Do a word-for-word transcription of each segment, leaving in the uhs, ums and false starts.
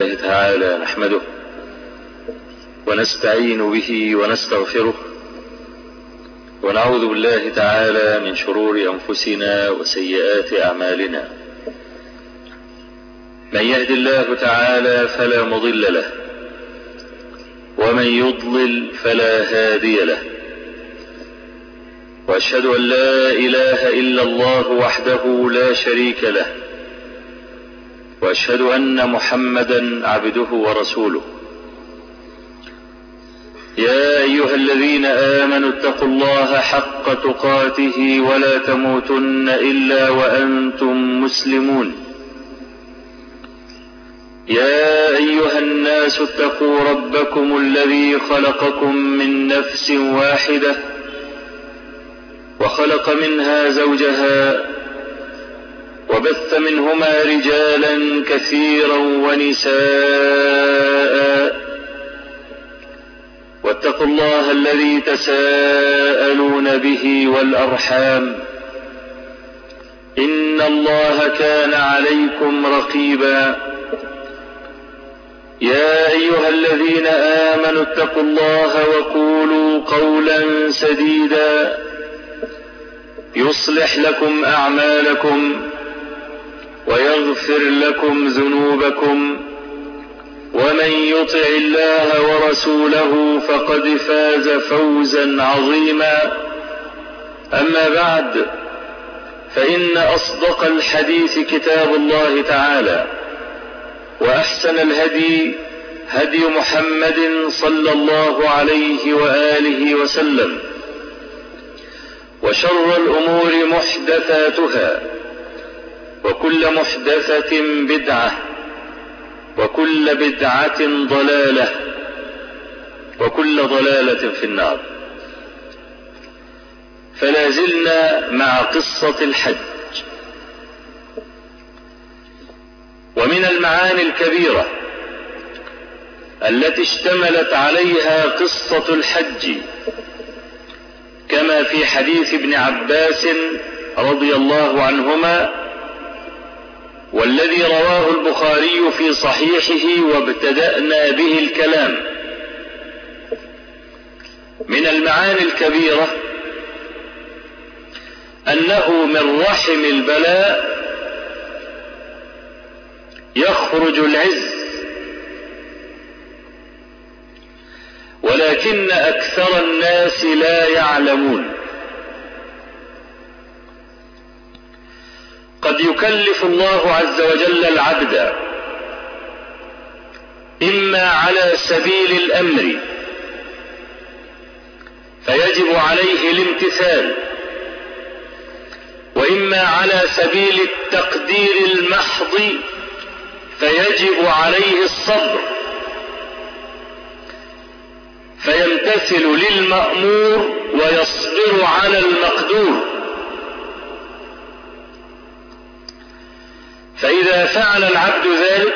الله تعالى نحمده ونستعين به ونستغفره ونعوذ بالله تعالى من شرور أنفسنا وسيئات أعمالنا. من يهد الله تعالى فلا مضل له ومن يضلل فلا هادي له، وأشهد أن لا إله إلا الله وحده لا شريك له، وأشهد أن محمدا عبده ورسوله. يا أيها الذين آمنوا اتقوا الله حق تقاته ولا تموتن إلا وأنتم مسلمون. يا أيها الناس اتقوا ربكم الذي خلقكم من نفس واحدة وخلق منها زوجها وبث منهما رجالا كثيرا ونساء، واتقوا الله الذي تساءلون به والأرحام إن الله كان عليكم رقيبا. يا أيها الذين آمنوا اتقوا الله وقولوا قولا سديدا يصلح لكم أعمالكم ويغفر لكم ذنوبكم، ومن يطع الله ورسوله فقد فاز فوزا عظيما. أما بعد، فإن أصدق الحديث كتاب الله تعالى، وأحسن الهدي هدي محمد صلى الله عليه وآله وسلم، وشر الأمور محدثاتها، وكل محدثة بدعة، وكل بدعة ضلالة، وكل ضلالة في النار. فلا زلنا مع قصة الحج. ومن المعاني الكبيرة التي اشتملت عليها قصة الحج كما في حديث ابن عباس رضي الله عنهما، والذي رواه البخاري في صحيحه وابتدأنا به الكلام. من المعاني الكبيرة أنه من رحم البلاء يخرج العز، ولكن أكثر الناس لا يعلمون. قد يكلف الله عز وجل العبد إما على سبيل الأمر فيجب عليه الامتثال، وإما على سبيل التقدير المحض فيجب عليه الصبر، فيمتثل للمأمور ويصبر على المقدور. فإذا فعل العبد ذلك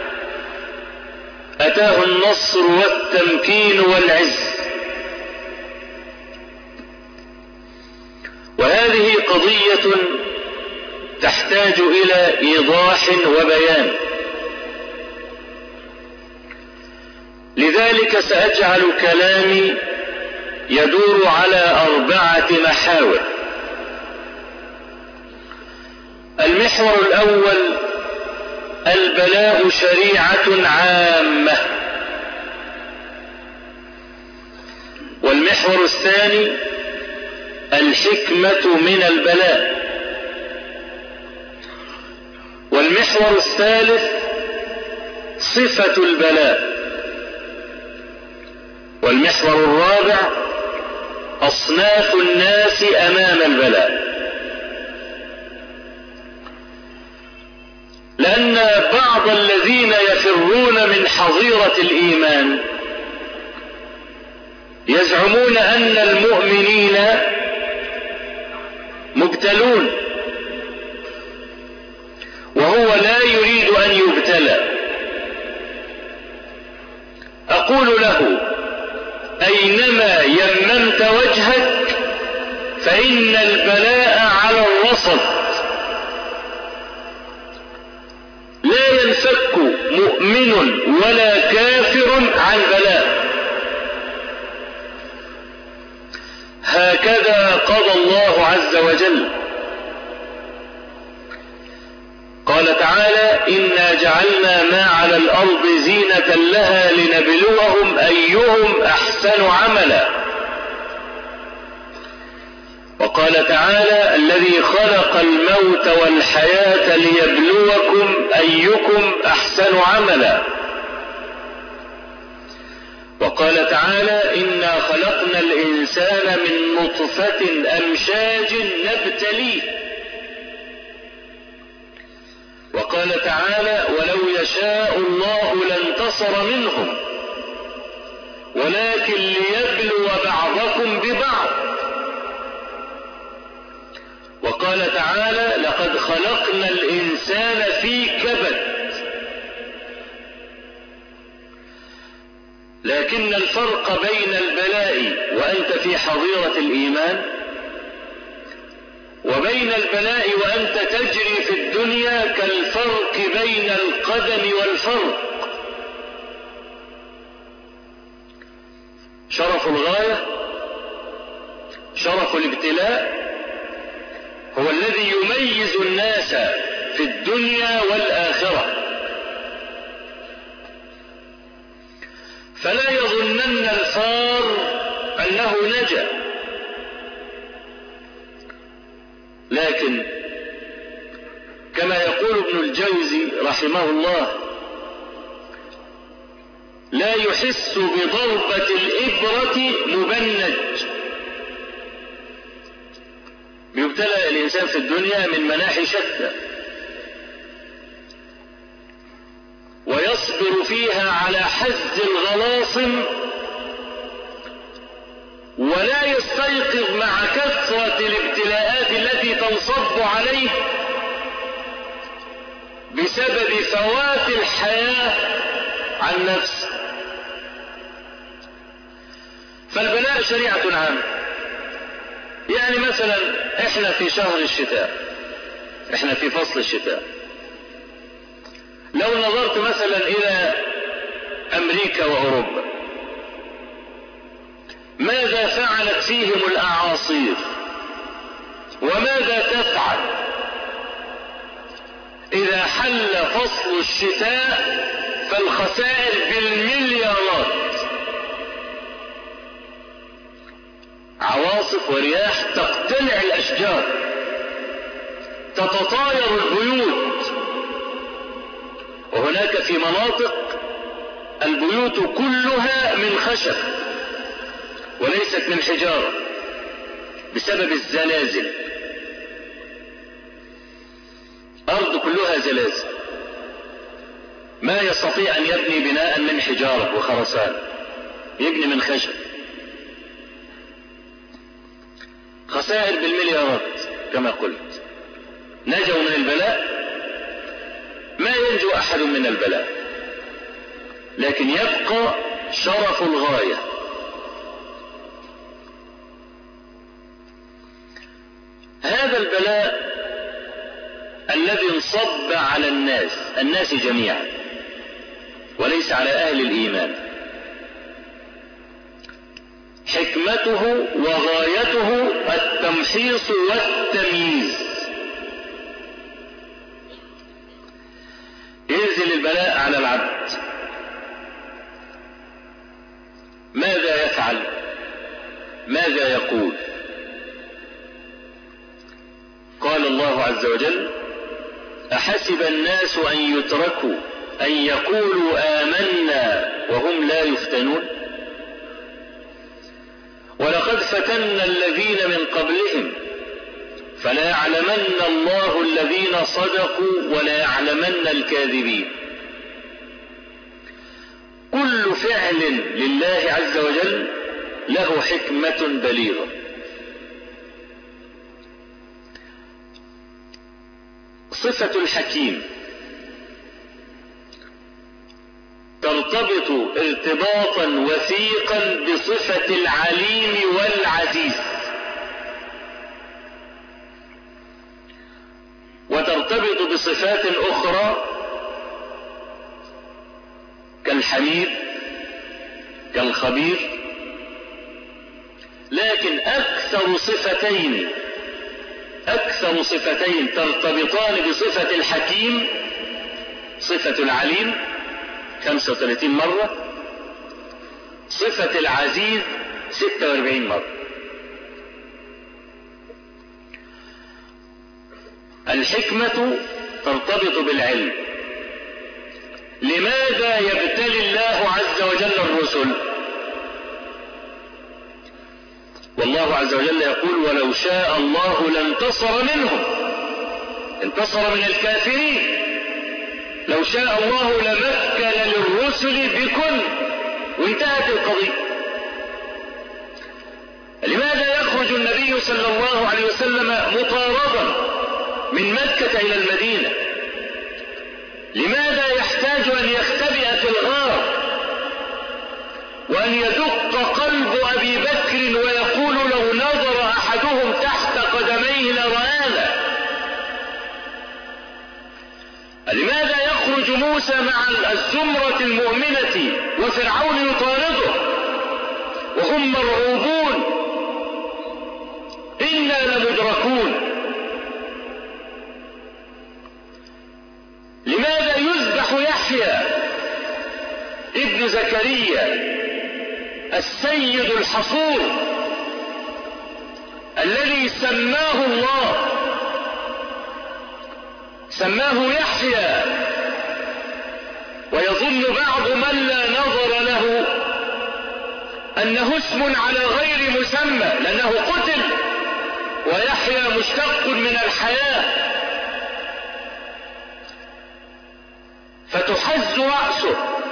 أتاه النصر والتمكين والعز. وهذه قضية تحتاج إلى إيضاح وبيان، لذلك سأجعل كلامي يدور على أربعة محاور. المحور الأول: البلاء شريعة عامة. والمحور الثاني: الحكمة من البلاء. والمحور الثالث: صفة البلاء. والمحور الرابع: أصناف الناس أمام البلاء. لأن بعض الذين يفرون من حظيرة الإيمان يزعمون أن المؤمنين مبتلون، وهو لا يريد أن يبتلى. أقول له: أينما يممت وجهك فإن البلاء على الوسط، لا ينفك مؤمن ولا كافر عن بلاء. هكذا قضى الله عز وجل. قال تعالى: إنا جعلنا ما على الأرض زينة لها لنبلوهم أيهم أحسن عملا. وقال تعالى: الذي خلق الموت والحياة ليبلوكم أيكم أحسن عملا. وقال تعالى: إنا خلقنا الإنسان من نطفة أمشاج نبتليه. وقال تعالى: ولو يشاء الله لانتصر منهم ولكن ليبلو بعضكم ببعض. وقال تعالى: لقد خلقنا الإنسان في كبد. لكن الفرق بين البلاء وأنت في حظيرة الإيمان وبين البلاء وأنت تجري في الدنيا كالفرق بين القدم والفرق. شرف الغاية، شرف الابتلاء، هو الذي يميز الناس في الدنيا والآخرة. فلا يظنن الفار أنه نجا، لكن كما يقول ابن الجوزي رحمه الله: لا يحس بضربة الإبرة مبنج. يبتلى الإنسان في الدنيا من مناحي شتى، ويصبر فيها على حز الغلاصم، ولا يستيقظ مع كثرة الابتلاءات التي تنصب عليه بسبب فوات الحياة عن نفسه. فالبلاء شريعة عامة. يعني مثلا احنا في شهر الشتاء، احنا في فصل الشتاء. لو نظرت مثلا الى امريكا واوروبا، ماذا فعلت فيهم الاعاصير وماذا تفعل اذا حل فصل الشتاء؟ فالخسائر بالمليارات، عواصف ورياح تقتلع الاشجار، تتطاير البيوت. وهناك في مناطق البيوت كلها من خشب وليست من حجارة بسبب الزلازل. أرض كلها زلازل، ما يستطيع أن يبني بناء من حجارة وخرسان، يبني من خشب. خسائر بالمليارات كما قلت. نجوا من البلاء؟ ما ينجو أحد من البلاء، لكن يبقى شرف الغاية. هذا البلاء الذي انصب على الناس، الناس جميعا، وليس على أهل الإيمان، حكمته وغايته التمحيص والتمييز. ينزل البلاء على العبد، ماذا يفعل؟ ماذا يقول؟ قال الله عز وجل: أحسب الناس أن يتركوا أن يقولوا آمنا وهم لا يفتنون؟ ولقد فتنا الذين من قبلهم فلا يعلمن الله الذين صدقوا ولا يعلمن الكاذبين. كل فعل لله عز وجل له حكمة بليغة. صفة الحكيم ترتبط ارتباطا وثيقا بصفة العليم والعزيز، وترتبط بصفات أخرى كالحبيب كالخبير، لكن أكثر صفتين أكثر صفتين ترتبطان بصفة الحكيم صفة العليم خمسة وثلاثين مرة، صفة العزيز ستة وأربعين مرة. الحكمة ترتبط بالعلم. لماذا يبتلي الله عز وجل الرسل؟ والله عز وجل يقول: ولو شاء الله لانتصر منهم، انتصر من الكافرين. لو شاء الله لمكن للرسل بكل، وانتهت القضية. لماذا يخرج النبي صلى الله عليه وسلم مطاردا من مكة إلى المدينة؟ لماذا يحتاج أن يختبئ في الغار وأن يدق قلب أبي بكر ويقول لو نظر أحدهم تحت قدميه لرآنا؟ لماذا يخرج موسى مع الزمرة المؤمنة وفرعون يطارده وهم مرعوبون إنا لمدركون؟ لماذا يذبح يحيى ابن زكريا السيد الحصور الذي سماه الله، سماه يحيى، ويظن بعض من لا نظر له أنه اسم على غير مسمى لأنه قتل، ويحيى مشتق من الحياة، فتحز رأسه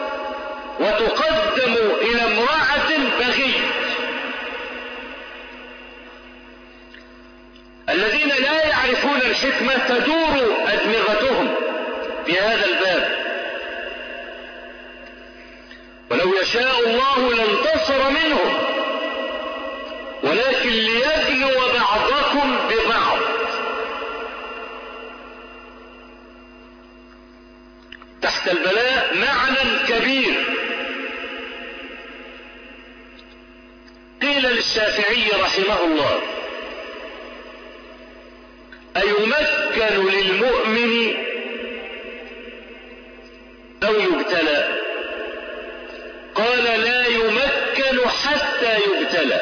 وتقدم إلى امرأة بغي. الذين لا يعرفون الحكمة تدور أدمغتهم في هذا الباب. ولو يشاء الله لانتصر منهم، ولكن ليبلو بعضكم ببعض. تحت البلاء معنى كبير. قيل للشافعي رحمه الله: أيمكن للمؤمن أو يبتلى؟ قال: لا يمكن حتى يبتلى.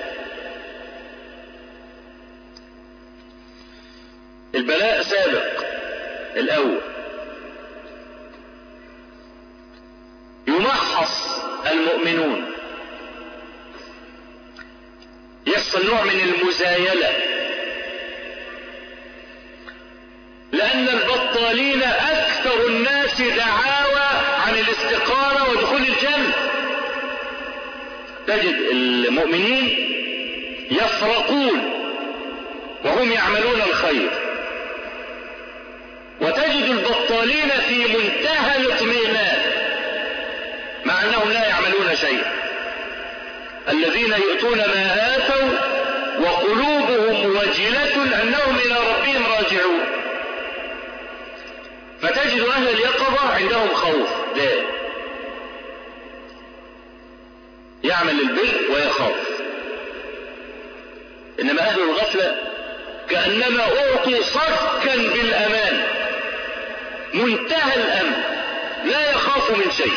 البلاء سابق الأول، يمحص المؤمنون، يحصل نوع من المزايلة، لأن البطالين أكثر الناس دعاوى عن الاستقامة ودخول الجنة. تجد المؤمنين يفرقون وهم يعملون الخير، وتجد البطالين في منتهى الاطمئنان مع أنهم لا يعملون شيئا. الذين يؤتون ما آتوا وقلوبهم وجلة أنهم إلى ربهم راجعون. فتجد أهل اليقظة عندهم خوف دائم، يعمل البر ويخاف. إنما أهل الغفلة كأنما أعطوا صكا بالأمان، منتهى الأمن، لا يخاف من شيء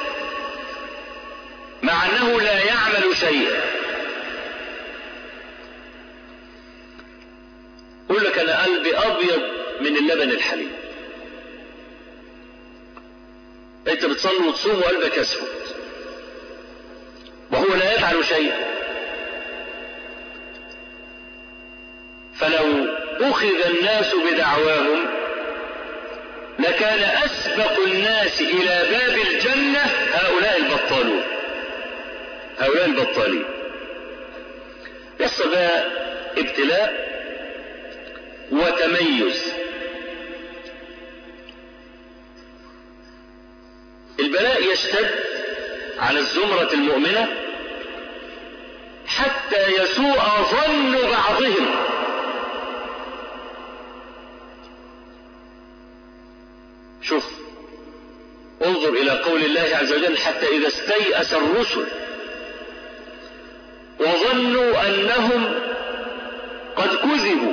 مع أنه لا يعمل شيئا. يقول لك: أنا قلبي أبيض من اللبن الحليب. أنت بتصلي وتصوم وقلبك أسود وهو لا يفعل شيئا. فلو أخذ الناس بدعواهم لكان أسبق الناس إلى باب الجنة هؤلاء البطالون، هؤلاء البطالين. يحصل بقى ابتلاء وتميز. البلاء يشتد على الزمرة المؤمنة حتى يسوء ظن بعضهم. شوف، انظر انظر إلى قول الله عز وجل حتى إذا استيأس الرسل وظنوا أنهم قد كذبوا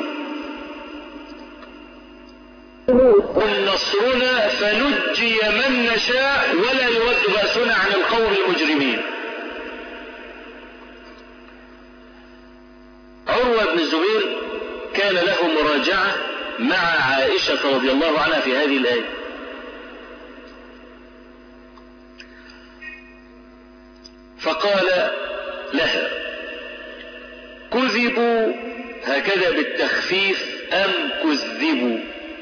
قل نصرنا فنجي من نشاء ولا يرد بأسنا عن القوم المجرمين. عروة بن الزبير كان له مراجعة مع عائشة رضي الله عنها في هذه الآية، فقال لها كذبوا هكذا بالتخفيف أم كذبوا؟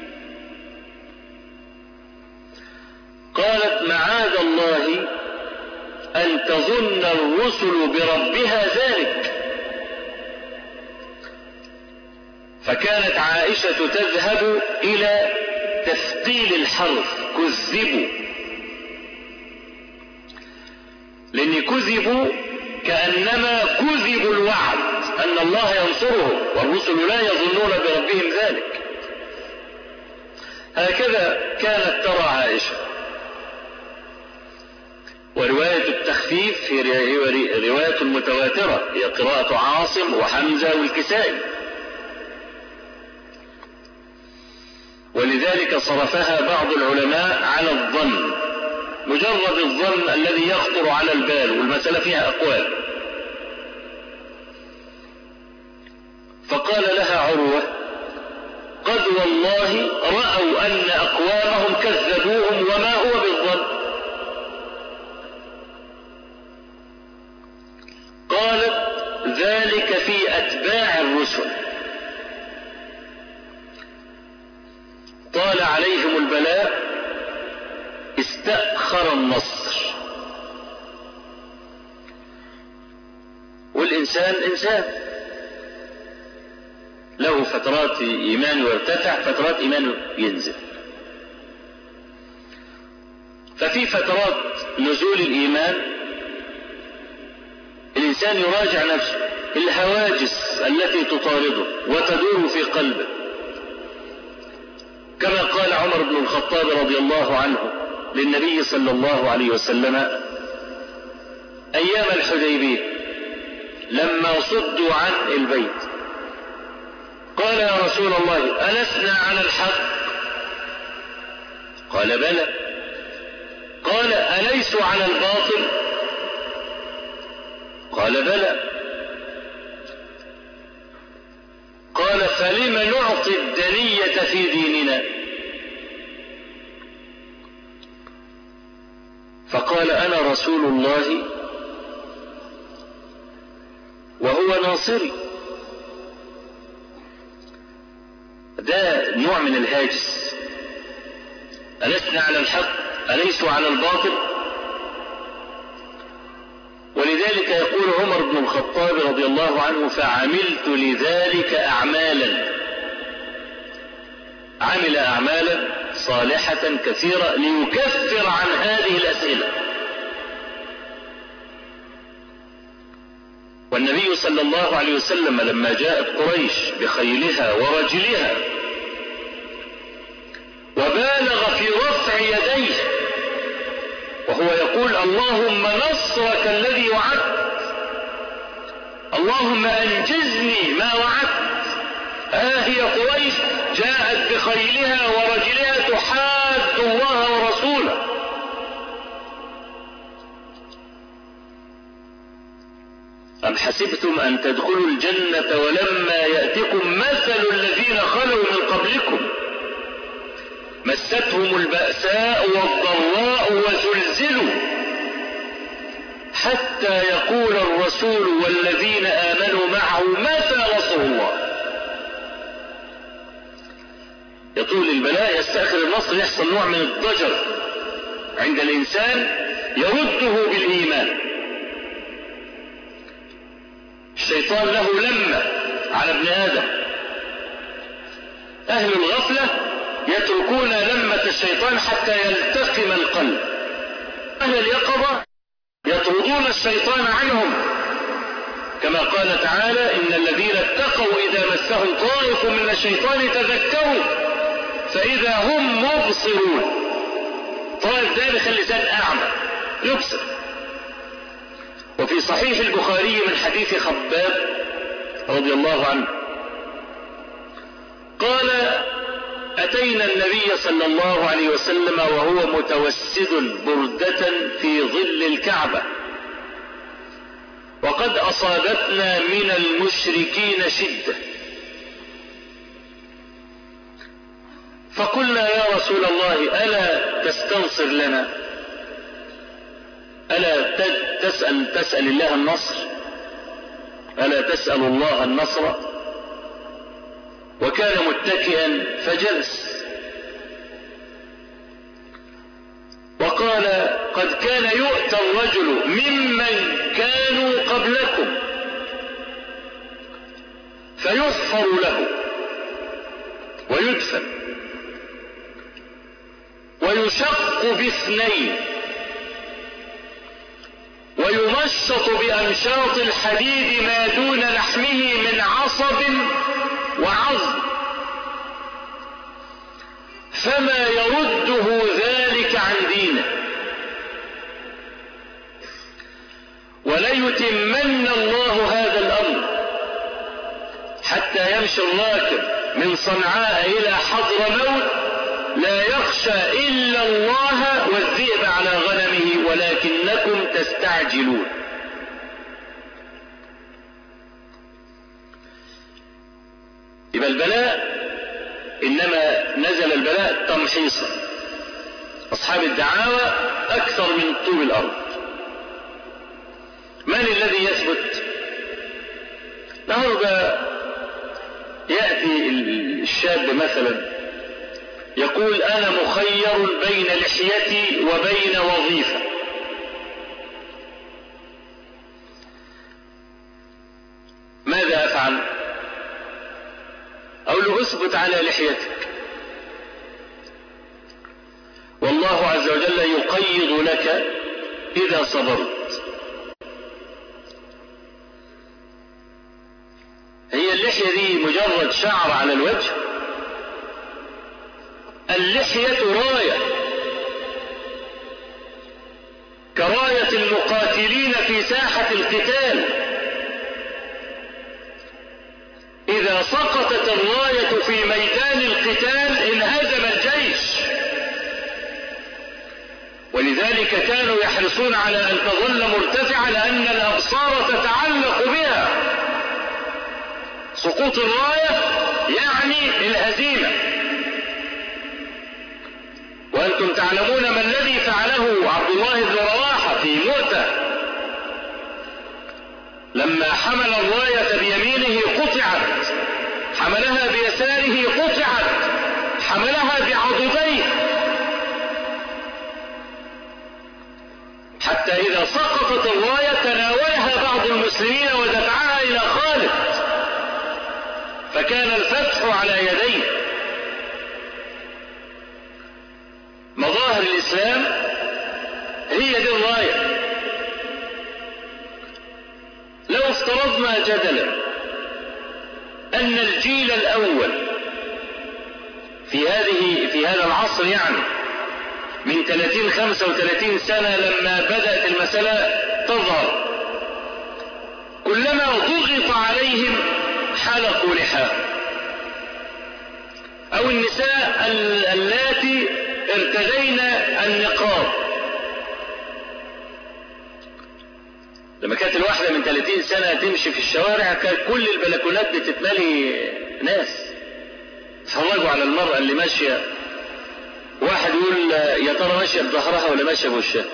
قالت معاذ الله أن تظن الرسل بربها ذلك. فكانت عائشة تذهب إلى تثقيل الحرف كذبوا، لأن كذبوا كأنما كذبوا الوعد أن الله ينصرهم والرسل لا يظنون بربهم ذلك. هكذا كانت ترى عائشة. ورواية التخفيف هي رواية متواترة، هي قراءة عاصم وحمزة والكسائي، ولذلك صرفها بعض العلماء على الظن، مجرد الظن الذي يخطر على البال، والمسألة فيها أقوال. فقال لها عروة قد والله رأوا أن أقوامهم كذبوهم وما هو بالظن. قالت ذلك في أتباع الرسل طال عليهم البلاء استأخر النصر. والإنسان إنسان له فترات إيمانه يرتفع، فترات إيمانه ينزل. ففي فترات نزول الإيمان الإنسان يراجع نفسه، الهواجس التي تطارده وتدور في قلبه، كما قال عمر بن الخطاب رضي الله عنه للنبي صلى الله عليه وسلم أيام الحديبية لما صدوا عن البيت، قال يا رسول الله ألسنا على الحق؟ قال بلى. قال أليسوا على الباطل؟ قال بلى. قال فلم نعطي الدنية في ديننا؟ فقال أنا رسول الله وهو ناصري. ده نوع من الهاجس، ألسنا على الحق أليسوا على الباطل؟ ولذلك يقول عمر بن الخطاب رضي الله عنه فعملت لذلك أعمالا، عمل أعمالا صالحة كثيرة ليكفر عن هذه الأسئلة. والنبي صلى الله عليه وسلم لما جاءت قريش بخيلها ورجلها وبالغ في رفع يديه وهو يقول اللهم نصرك الذي وعدت، اللهم أنجزني ما وعدت، ها هي قريش جاءت بخيلها ورجلها تحاد الله ورسوله. أم حسبتم أن تدخلوا الجنة ولما يأتكم مثل الذين خلوا من قبلكم مستهم البأساء والضراء وزلزلوا حتى يقول الرسول والذين آمنوا معه متى نصر الله. يطول البلاء يستأخر النصر، يحصل نوع من الضجر عند الإنسان يرده بالإيمان. الشيطان له لمة على ابن آدم، أهل الغفلة يتركون لمة الشيطان حتى يلتقم القلب، أهل اليقظة يطردون الشيطان عنهم، كما قال تعالى إن الذين اتقوا إذا مسهم طائف من الشيطان تذكروا فإذا هم مبصرون. طائف ده بيخلي لسان اعمى يبصر. وفي صحيح البخاري من حديث خباب رضي الله عنه قال أتينا النبي صلى الله عليه وسلم وهو متوسد بردة في ظل الكعبة وقد أصابتنا من المشركين شدة، فقلنا يا رسول الله ألا تستنصر لنا، ألا تسأل, تسأل الله النصر، ألا تسأل الله النصر؟ وكان متكئا فجلس وقال قد كان يؤتى الرجل ممن كانوا قبلكم فيحفر له ويدفن ويشق باثنين ويمشط بأمشاط الحديد ما دون لحمه من عصب وعظم، فما يرده ذلك عن دينه، وليتمن الله هذا الأمر حتى يمشي الراكب من صنعاء إلى حضرموت لا يخشى إلا الله والذئب على غنمه ولكنكم تستعجلون. يبقى البلاء إنما نزل البلاء تمحيصا، أصحاب الدعاوى أكثر من طول الأرض. من الذي يثبت؟ النهارده يأتي الشاب مثلا يقول أنا مخير بين لحيتي وبين وظيفة، ماذا أفعل؟ أقول له اثبت على لحيتك، والله عز وجل يقيض لك إذا صبرت. هي اللحية دي مجرد شعر على الوجه؟ اللحية راية كراية المقاتلين في ساحة القتال، إذا سقطت الراية في ميدان القتال انهزم الجيش، ولذلك كانوا يحرصون على أن تظل مرتفعة لأن الأبصار تتعلق بها. سقوط الراية يعني الهزيمة، وأنتم تعلمون ما الذي فعله عبد الله بن رواحة في مؤتة لما حمل الراية بيمينه قطعت، حملها بيساره قطعت، حملها بعضديه، حتى إذا سقطت الراية تناولها بعض المسلمين ودفعها إلى خالد، فكان الفتح على يديه. مظاهر الإسلام هي دي الراية. لو افترضنا جدلا أن الجيل الأول في هذه في هذا العصر يعني من ثلاثين خمسة وثلاثين سنة لما بدأت المسألة تظهر، كلما ضغط عليهم حلقوا لحاهم، أو النساء اللاتي ارتدين النقاب. لما كانت الواحدة من ثلاثين سنة تمشي في الشوارع كانت كل البلكونات بتتملي ناس تفرجوا على المرأة اللي ماشية، واحد يقول يا ترى ماشية بظهرها ولا ماشية بوشها.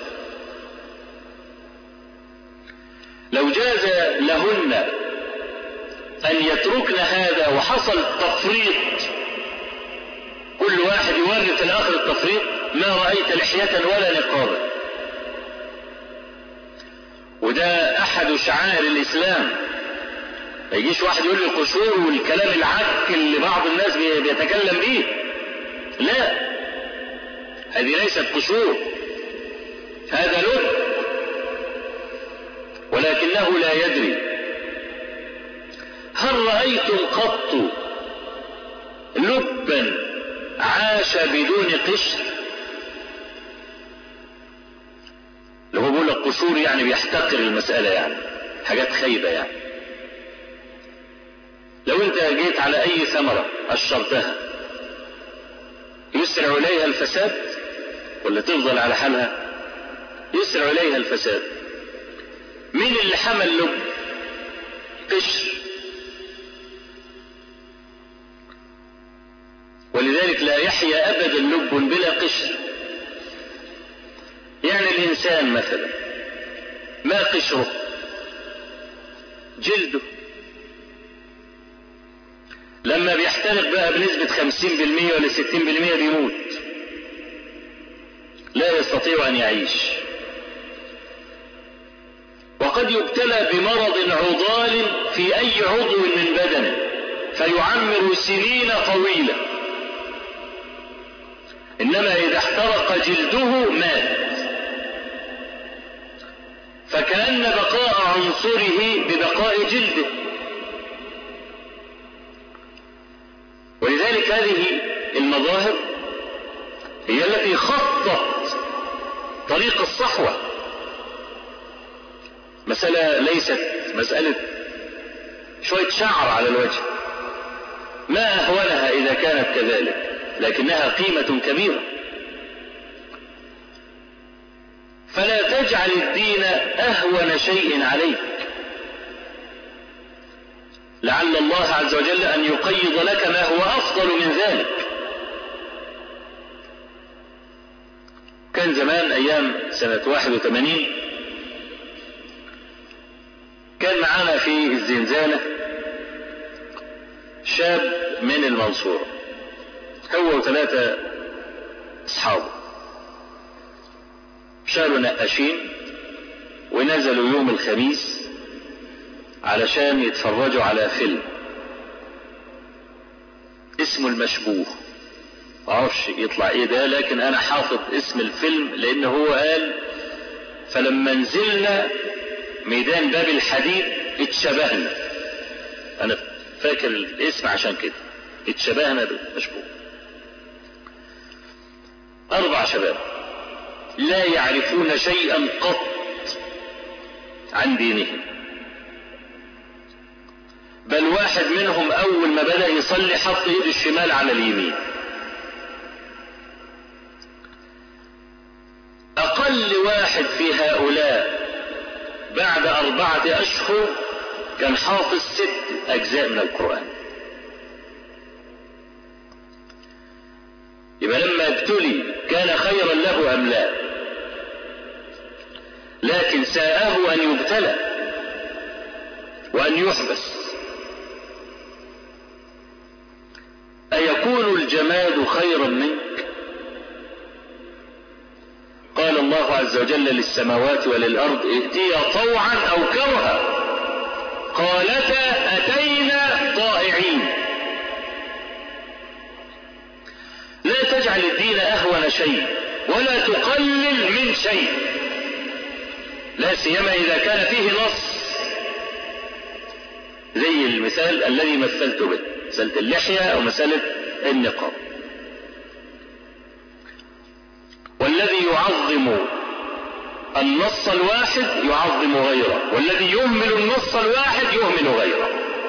لو جاز لهن أن يتركن هذا وحصل تفريط، كل واحد يورث الآخر التفريط، ما رأيت لحية ولا نقابة. وده أحد شعائر الإسلام. ما يجيش واحد يقول لي قشور والكلام العك اللي بعض الناس بيتكلم به، لا، هذه ليست قشور، هذا لب، ولكنه لا يدري. هل رأيتم قط لبا عاش بدون قشر؟ القشور يعني بيحتقر المسألة، يعني حاجات خايبة. يعني لو انت جيت على اي ثمرة قشرتها يسرع اليها الفساد ولا تفضل على حالها؟ يسرع اليها الفساد. مين اللي حمل لب؟ قشر. ولذلك لا يحيا ابدا لب بلا قشر. يعني الانسان مثلا ما قشره؟ جلده. لما بيحترق بقى بنسبة خمسين بالمئة ولا ستين بالمئة بيموت، لا يستطيع ان يعيش. وقد يبتلى بمرض عضال في اي عضو من بدنه فيعمر سنين طويلة، انما اذا احترق جلده مات. فكأن بقاء عنصره ببقاء جلده. ولذلك هذه المظاهر هي التي خطت طريق الصحوة. مسألة ليست مسألة شوية شعر على الوجه، ما أهونها إذا كانت كذلك، لكنها قيمة كبيرة. فلا تجعل الدين أهون شيء عليك، لعل الله عز وجل أن يقيض لك ما هو أفضل من ذلك. كان زمان أيام سنة واحد وثمانين كان معنا في الزنزانة شاب من المنصورة، هو وثلاثة أصحابه، شالوا نقاشين ونزلوا يوم الخميس علشان يتفرجوا على فيلم اسمه المشبوه. معرفش يطلع ايه ده، لكن انا حافظ اسم الفيلم لان هو قال فلما نزلنا ميدان باب الحديد اتشبهنا. انا فاكر الاسم عشان كده، اتشبهنا بالمشبوه. اربع شباب لا يعرفون شيئا قط عن دينهم، بل واحد منهم اول ما بدأ يصلي حط ايده الشمال على اليمين. اقل واحد في هؤلاء بعد اربعة اشهر كان حافظ ست اجزاء من القرآن. يبقى لما ابتلي كان خيرا له ام لا؟ لكن ساءه ان يبتلى وان يحبس. أيكون الجماد خيرا منك؟ قال الله عز وجل للسماوات وللأرض ائتيا طوعا أو كرها قالتا أتينا طائعين. لا تجعل الدين أهون شيء ولا تقلل من شيء، لا سيما إذا كان فيه نص، زي المثال الذي مثلت به، مسألة اللحية أو مسألة النقاب. والذي يعظم النص الواحد يعظم غيره، والذي يهمل النص الواحد يهمل غيره.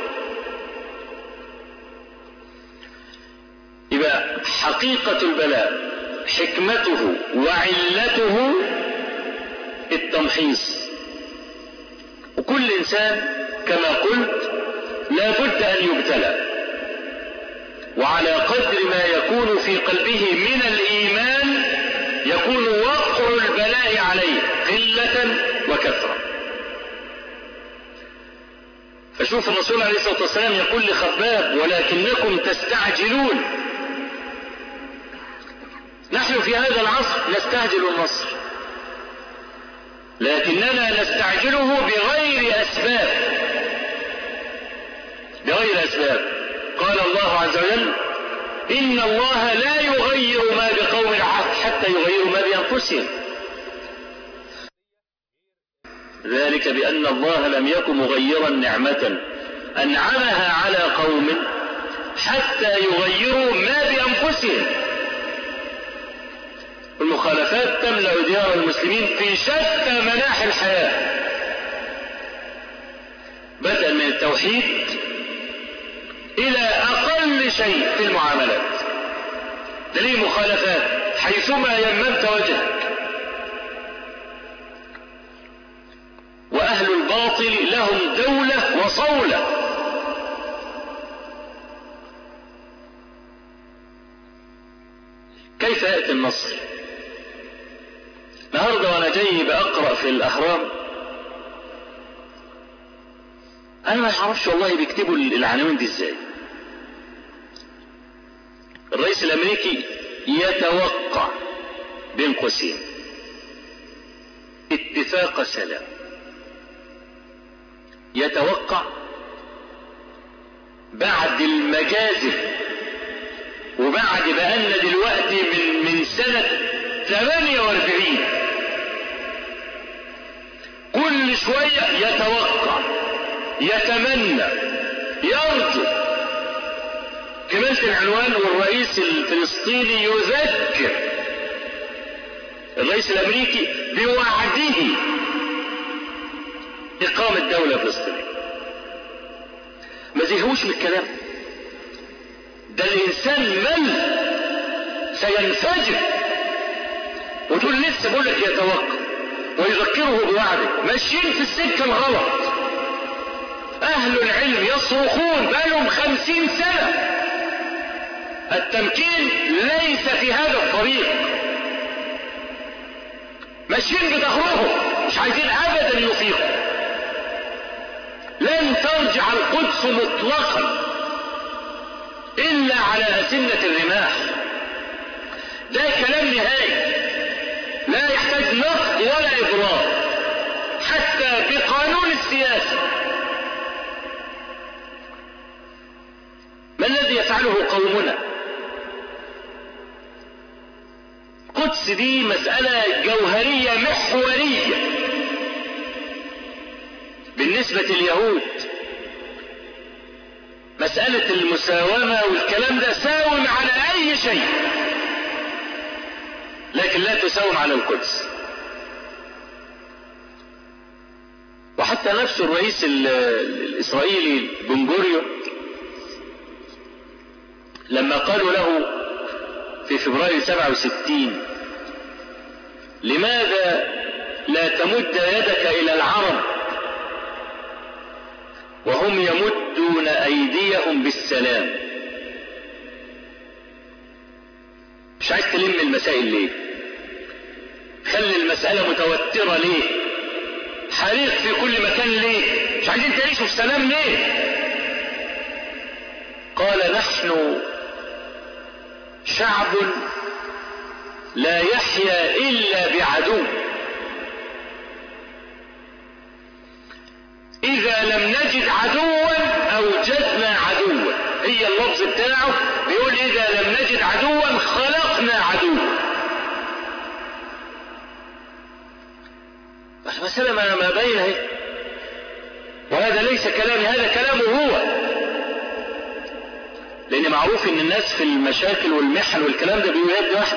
يبقى حقيقة البلاء حكمته وعلته التمحيص. وكل إنسان كما قلت لا بد أن يبتلى، وعلى قدر ما يكون في قلبه من الإيمان يكون وقع البلاء عليه قلة وكثرة. فشوف الرسول عليه الصلاة والسلام يقول لخباب ولكنكم تستعجلون. نحن في هذا العصر نستعجل النصر، لكننا نستعجله بغير أسباب، بغير أسباب. قال الله عز وجل إن الله لا يغير ما بقوم حتى يغيروا ما بأنفسهم، ذلك بأن الله لم يكن مغيرا نعمة أنعمها على قوم حتى يغيروا ما بأنفسهم. المخالفات تملأ ديار المسلمين في شتى مناحي الحياة، بدءا من التوحيد إلى أقل شيء في المعاملات. دليل مخالفات حيثما يممت وجهك. وأهل الباطل لهم دولة وصولة. كيف يأتي النصر؟ النهارده وانا جاي بأقرأ في الأهرام، انا ما اعرفش والله بيكتبوا العناوين دي ازاي. الرئيس الامريكي يتوقع بين قوسين اتفاق سلام. يتوقع بعد المجازر وبعد بقالنا دلوقتي من من سنة ثمانية واربعين كل شوية يتوقع، يتمنى، يرجو. كملت العنوان والرئيس الفلسطيني يذكر الرئيس الامريكي بوعده اقامة دولة فلسطينية. ما زهقوش من الكلام ده. الانسان مل سينفجر، وتقول لسه بقول لك يتوقع ويذكره بوعده. ماشيين في السكة الغلط. اهل العلم يصرخون بقالهم خمسين سنة التمكين ليس في هذا الطريق. ماشيين بظهرهم مش عايزين ابدا يفيقوا. لن ترجع القدس مطلقا الا على أسنة الرماح. ده كلام نهائي لا يحتاج نقد ولا ابرار حتى بقانون السياسة. ما الذي يفعله قومنا؟ القدس دي مسألة جوهرية محورية بالنسبة لليهود. مسألة المساومة والكلام ده ساوم على أي شيء، لكن لا تساوم على القدس. وحتى نفس الرئيس الإسرائيلي بن غوريون لما قالوا له في فبراير سبعة وستين لماذا لا تمد يدك إلى العرب وهم يمدون أيديهم بالسلام؟ مش عايز تلم المسائل ليه؟ خلي المسألة متوترة ليه؟ حريق في كل مكان ليه؟ مش عايزين تعيشوا في سلام ليه؟ قال نحن شعب لا يحيا إلا بعدو. إذا لم نجد عدوا أوجدنا عدوا. هي اللفظ بتاعه بيقول إذا لم نجد عدوا خلقنا عدوا. بس مسألة ما بينه، وهذا ليس كلامي، هذا كلامه هو. لأن معروف إن الناس في المشاكل والمحن والكلام ده بيقولوا يد واحدة.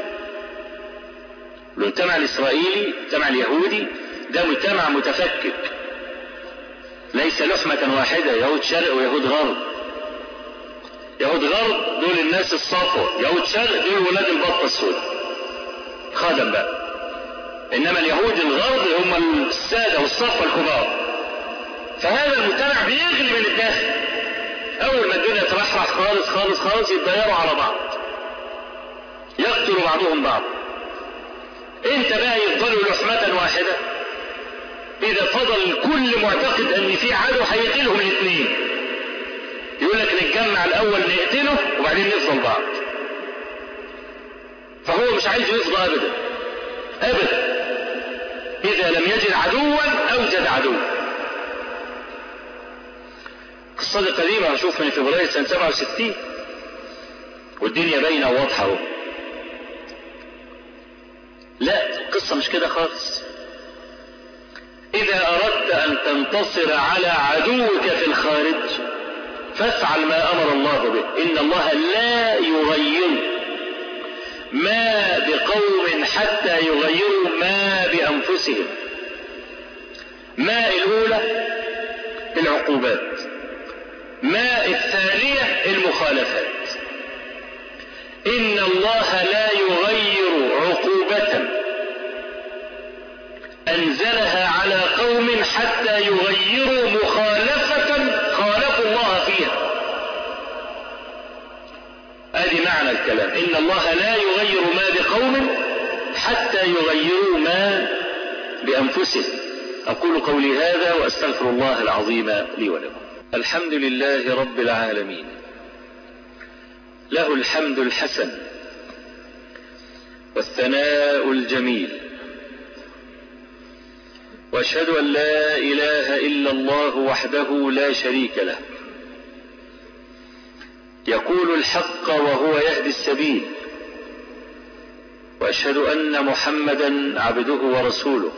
المجتمع الإسرائيلي، المجتمع اليهودي ده مجتمع متفكك، ليس لحمة واحدة، يهود شرق ويهود غرب. يهود غرب دول الناس الصفوة، يهود شرق دول ولاد البطة السوداء خادم بقى. إنما اليهود الغرب هم السادة والصفوة الكبار. فهذا المجتمع بيغلي من الداخل. أول ما الدنيا ترحرح خالص خالص خالص يتضيروا على بعض، يقتلوا بعضهم بعض. انت بقى يفضلوا لحمة واحدة. إذا فضل كل معتقد أن في عدو هيقتلهم الاثنين، يقول لك نتجمع الأول نقتله وبعدين نفضل بعض. فهو مش عايز يفضل أبدا أبدا. إذا لم يجد عدوا أوجد عدوا. قصة قديمة أشوف من فبراير سنة سبعة وستين، والدنيا باينة وواضحة. لا، القصة مش كده خالص. إذا أردت أن تنتصر على عدوك في الخارج فافعل ما أمر الله به. إن الله لا يغير ما بقوم حتى يغيروا ما بأنفسهم. ما الأولى العقوبات، ما الثانية المخالفات. إن الله لا يغير عقوبة أنزلها على قوم حتى يغيروا مخالفة خالفوا الله فيها. هذه معنى الكلام، إن الله لا يغير ما بقوم حتى يغيروا ما بأنفسهم. أقول قولي هذا وأستغفر الله العظيم لي ولكم. الحمد لله رب العالمين، له الحمد الحسن والثناء الجميل، وأشهد أن لا إله إلا الله وحده لا شريك له، يقول الحق وهو يهدي السبيل، وأشهد أن محمدا عبده ورسوله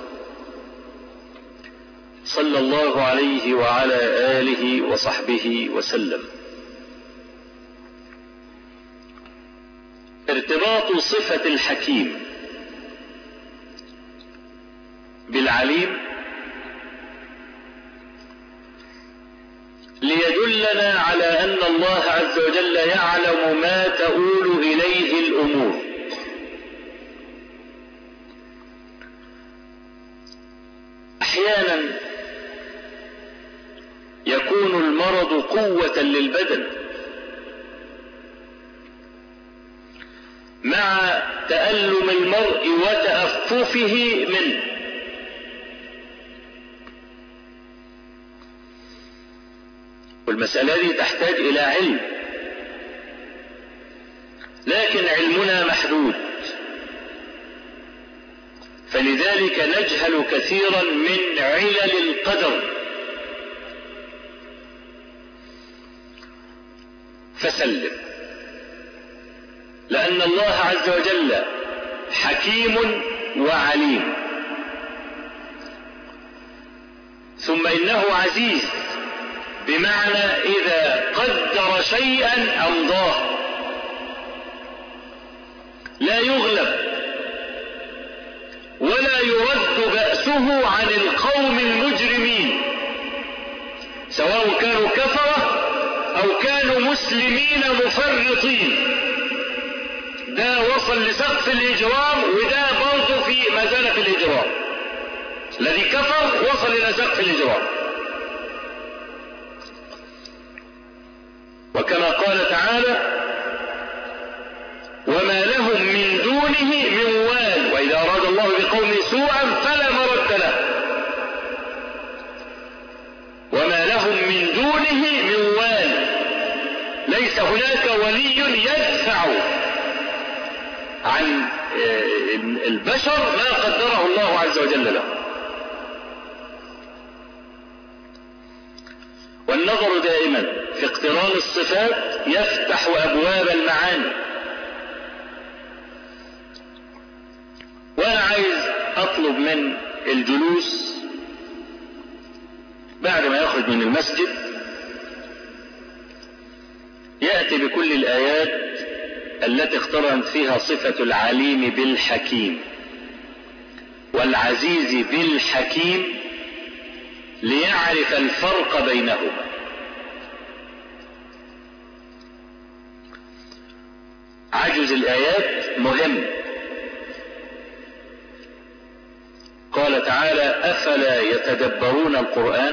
صلى الله عليه وعلى آله وصحبه وسلم. ارتباط صفة الحكيم بالعليم ليدلنا على أن الله عز وجل يعلم ما تؤول إليه الأمور. أحيانا يكون المرض قوة للبدن مع تألم المرء وتأففه منه، والمسألة دي تحتاج إلى علم، لكن علمنا محدود، فلذلك نجهل كثيرا من علل القدر. فسلم، لأن الله عز وجل حكيم وعليم، ثم إنه عزيز، بمعنى إذا قدر شيئا أمضاه، لا يغلب ولا يرد بأسه عن القوم المجرمين، سواء كانوا كفرة أو كانوا مسلمين مفرطين. ده وصل لسقف الإجرام، وده برضه في مزالة الإجرام. الذي كفر وصل إلى سقف الإجرام. وكما قال تعالى: وما لهم من دونه من وال، وإذا أراد الله بقوم سوءا فلا مرد له. وما لهم من دونه من وال، ليس هناك ولي يدفع عن البشر ما قدره الله عز وجل له. والنظر دائما في اقتران الصفات يفتح أبواب المعاني. وأنا عايز أطلب من الجلوس بعد ما يخرج من المسجد يأتي بكل الآيات التي اقترنت فيها صفة العليم بالحكيم والعزيز بالحكيم، ليعرف الفرق بينهما. عجز الآيات مهم. قال تعالى: أفلا يتدبرون القرآن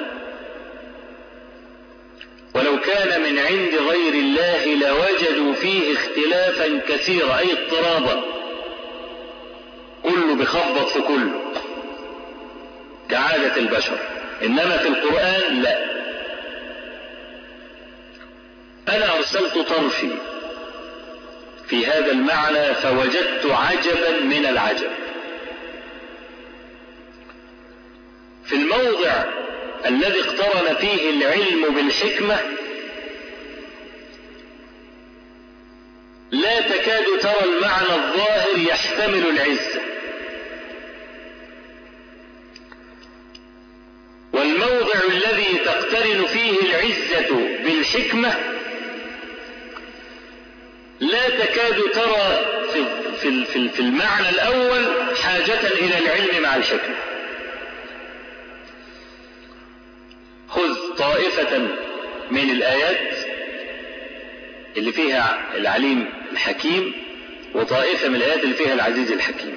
ولو كان من عند غير الله لوجدوا فيه اختلافا كثيرا، أي اضطرابا، كله بخبط في كله كعادة البشر، إنما في القرآن لا. أنا أرسلت طرفي في هذا المعنى فوجدت عجبا من العجب. في الموضع الذي اقترن فيه العلم بالحكمة لا تكاد ترى المعنى الظاهر يحتمل العزة، والموضع الذي تقترن فيه العزة بالحكمة لا تكاد ترى في في في المعنى الأول حاجة إلى العلم مع الحكمة. خذ طائفة من الآيات اللي فيها العليم الحكيم، وطائفة من الآيات اللي فيها العزيز الحكيم،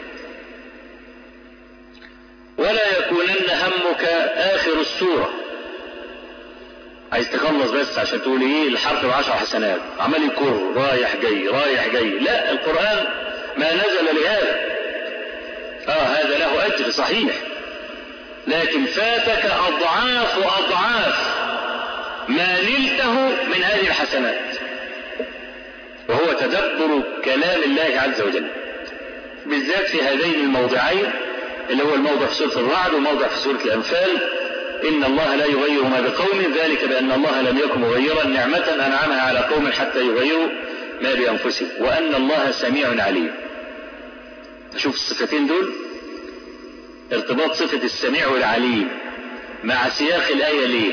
ولا يكونن همك آخر السورة. عايز تخلص بس عشان تقول ايه الحرف بعشر حسنات، عمال يكر رايح جاي رايح جاي. لا، القرآن ما نزل لهذا. اه هذا له أجر صحيح، لكن فاتك أضعاف وأضعاف ما نلته من هذه الحسنات، وهو تدبر كلام الله عز وجل، بالذات في هذين الموضعين، اللي هو الموضع في سورة الرعد وموضع في سورة الأنفال. إن الله لا يغير ما بقوم، ذلك بأن الله لم يكن مغيرا نعمة أنعمها على قوم حتى يغيروا ما بأنفسهم، وأن الله سميع عليم. شوف الصفتين دول، ارتباط صفة السميع والعليم مع سياق الآية ليه؟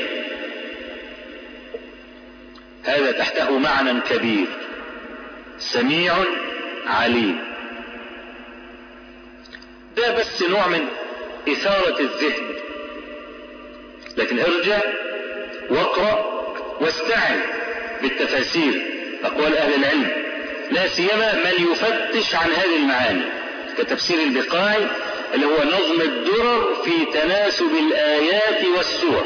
هذا تحته معنى كبير، سميع عليم. ده بس نوع من إثارة الذهن، لكن ارجع واقرأ واستعن بالتفاسير أقوال أهل العلم، لا سيما من يفتش عن هذه المعاني، كتفسير البقاعي اللي هو نظم الدرر في تناسب الآيات والسور.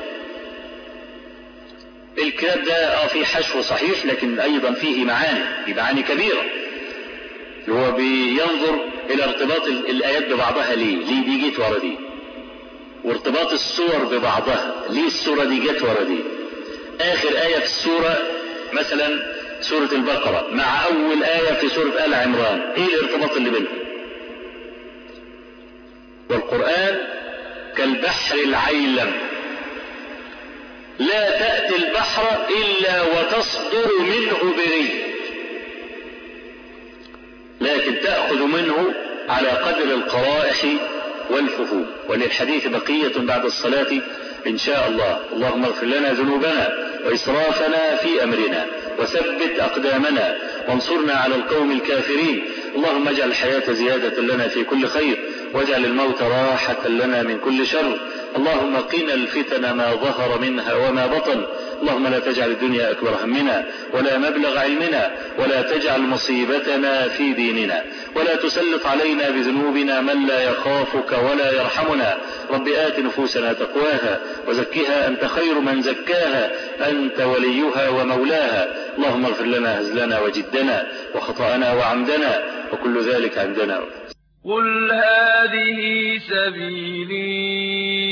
الكتاب ده فيه حشو صحيح، لكن أيضا فيه معاني، فيه معاني كبيرة. هو بينظر إلى ارتباط الآيات ببعضها، ليه ليه دي جت ورا دي، وارتباط السور ببعضها، ليه السورة دي جت ورا دي. آخر آية في السورة مثلا سورة البقرة مع أول آية في سورة آل عمران، إيه الارتباط اللي بينهم؟ والقرآن كالبحر العيلم، لا تأتي البحر إلا وتصدر منه بريد، لكن تأخذ منه على قدر القرائح والفهوم. وللحديث بقية بعد الصلاة إن شاء الله. اللهم اغفر لنا ذنوبنا وإسرافنا في أمرنا، وثبت أقدامنا، وانصرنا على القوم الكافرين. اللهم اجعل الحياة زيادة لنا في كل خير، واجعل الموت راحة لنا من كل شر. اللهم قنا الفتن ما ظهر منها وما بطن. اللهم لا تجعل الدنيا أكبر همنا ولا مبلغ علمنا، ولا تجعل مصيبتنا في ديننا، ولا تسلط علينا بذنوبنا من لا يخافك ولا يرحمنا. رب آت نفوسنا تقواها وزكها أنت خير من زكاها، أنت وليها ومولاها. اللهم اغفر لنا هزلنا وجدنا وخطأنا وعمدنا، وكل ذلك عندنا. قل هذه سبيلي